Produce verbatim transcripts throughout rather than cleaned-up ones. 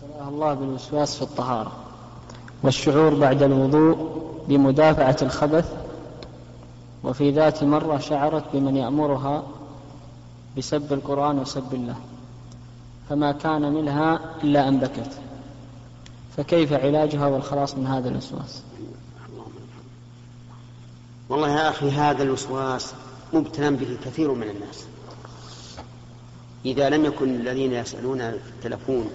ابتلاه الله بالوسواس في الطهارة والشعور بعد الوضوء بمدافعة الخبث، وفي ذات مرة شعرت بمن يأمرها بسب القرآن وسب الله، فما كان منها إلا أن بكت، فكيف علاجها والخلاص من هذا الوسواس؟ والله يا أخي، هذا الوسواس مبتلى به كثير من الناس. إذا لم يكن الذين يسألون في التلفون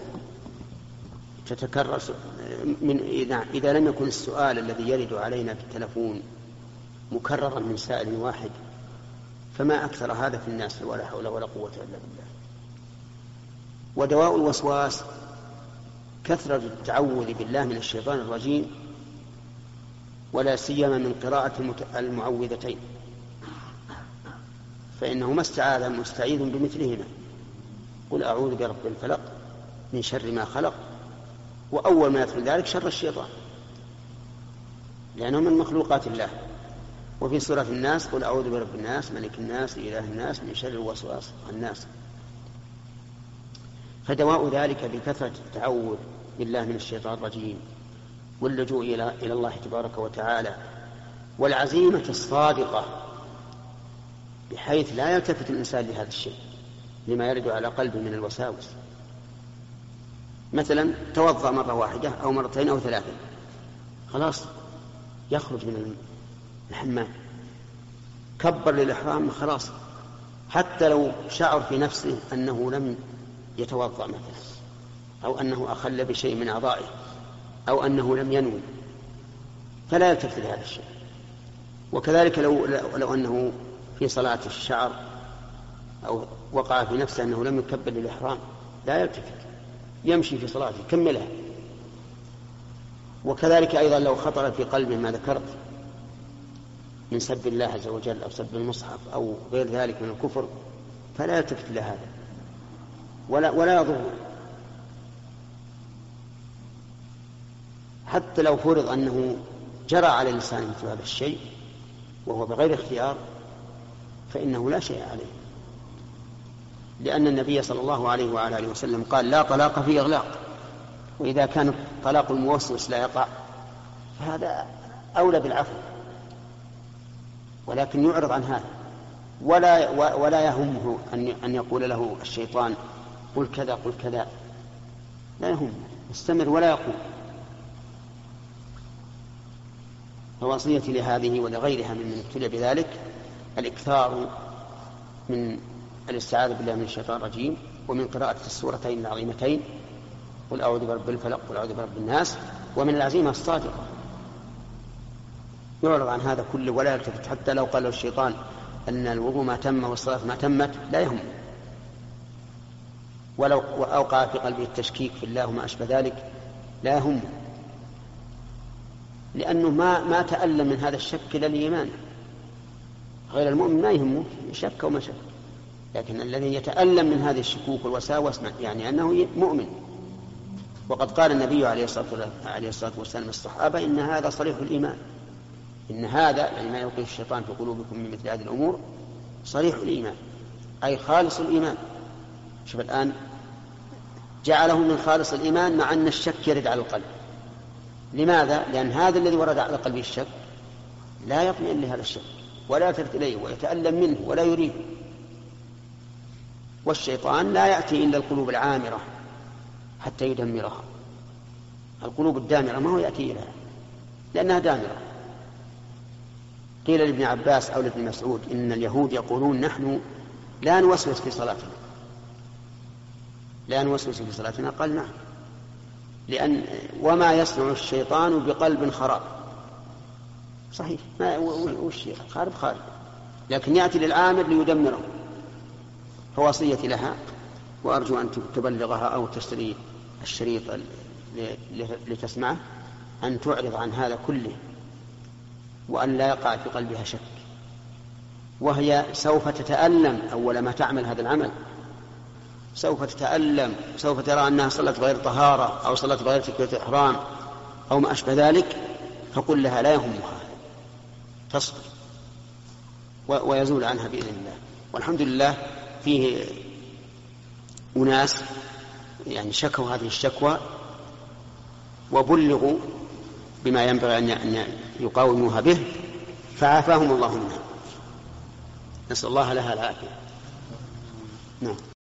تتكرر من إذا لم يكن السؤال الذي يرد علينا في التلفون مكررا من سائل واحد، فما أكثر هذا في الناس، ولا حول ولا قوة إلا بالله. ودواء الوسواس كثرة التعوذ بالله من الشيطان الرجيم، ولا سيما من قراءة المعوذتين، فإنه ما استعاذ مستعيذ بمثلهما. قل أعوذ برب الفلق من شر ما خلق، وأول ما يدخل ذلك شر الشيطان، لأنه من مخلوقات الله. وفي سورة الناس قل أعوذ برب الناس ملك الناس إله الناس من شر الوسواس الناس. فدواء ذلك بكثرة التعوذ بالله من الشيطان الرجيم، واللجوء إلى الله تبارك وتعالى، والعزيمة الصادقة بحيث لا يلتفت الإنسان لهذا الشيء لما يرد على قلبه من الوساوس. مثلا توضأ مرة واحدة أو مرتين أو ثلاثة، خلاص يخرج من الحمام، كبر للإحرام، خلاص حتى لو شعر في نفسه أنه لم يتوضأ مثلا، أو أنه أخل بشيء من أعضائه، أو أنه لم ينوي، فلا يلتفت لهذا الشيء. وكذلك لو, لو أنه في صلاة الشعر أو وقع في نفسه أنه لم يكبر للإحرام، لا يلتفت، يمشي في صلاته كملها. وكذلك أيضا لو خطر في قلبه ما ذكرت من سب الله عز وجل أو سب المصحف أو غير ذلك من الكفر، فلا يلتفت لهذا ولا, ولا يضر. حتى لو فرض أنه جرى على الإنسان مثل هذا الشيء وهو بغير اختيار، فإنه لا شيء عليه، لأن النبي صلى الله عليه وعلى آله وسلم قال لا طلاق في إغلاق. وإذا كان طلاق الموسوس لا يقع فهذا أولى بالعفو، ولكن يعرض عن هذا، ولا, ولا يهمه أن يقول له الشيطان قل كذا قل كذا، لا يهم، يستمر ولا يقول. فوصيتي لهذه ولغيرها ممن ابتلي بذلك الإكثار من الاستعاذة بالله من الشيطان الرجيم، ومن قراءة السورتين العظيمتين قل أعوذ برب الفلق قل أعوذ برب الناس، ومن العزيمة الصادقة. يعرض عن هذا كله ولا يلتفت، حتى لو قال الشيطان أن الوضوء ما تم والصلاة ما تمت لا يهم، ولو أوقع في قلبه التشكيك في الله وما أشبه ذلك لا يهم، لأنه ما ما تألم من هذا الشك إلى الإيمان. غير المؤمن ما يهمه شك وما شك، لكن الذي يتألم من هذه الشكوك والوساوس يعني أنه مؤمن. وقد قال النبي عليه الصلاة والسلام للصحابة إن هذا صريح الإيمان، إن هذا يعني ما يلقيه الشيطان في قلوبكم من مثل هذه الأمور صريح الإيمان، أي خالص الإيمان. شوف الآن جعله من خالص الإيمان مع أن الشك يرد على القلب. لماذا؟ لأن هذا الذي ورد على قلبه الشك لا يطمئن لهذا الشك ولا يلتفت إليه ويتألم منه ولا يريد. والشيطان لا يأتي إلا القلوب العامرة حتى يدمرها. القلوب الدامرة ما هو يأتي إليها لأنها دامرة. قيل لابن عباس أو لابن مسعود إن اليهود يقولون نحن لا نوسوس في صلاتنا، لا نوسوس في صلاتنا. قال نعم، لأن وما يصنع الشيطان بقلب خراب. صحيح، ما وش خارب خارب، لكن يأتي للعامر ليدمره. فوصيتي لها، وأرجو أن تبلغها أو تشتري الشريط لتسمعه، أن تعرض عن هذا كله وأن لا يقع في قلبها شك. وهي سوف تتألم أول ما تعمل هذا العمل، سوف تتألم، سوف ترى أنها صلت غير طهارة أو صلت غير تكبيرة إحرام أو ما أشبه ذلك، فقل لها لا يهمها، تصبر ويزول عنها بإذن الله. والحمد لله فيه أناس يعني شكوا هذه الشكوى وبلغوا بما ينبغي أن يقاوموها به فعافاهم الله منها، نسأل الله لها العافية. نعم.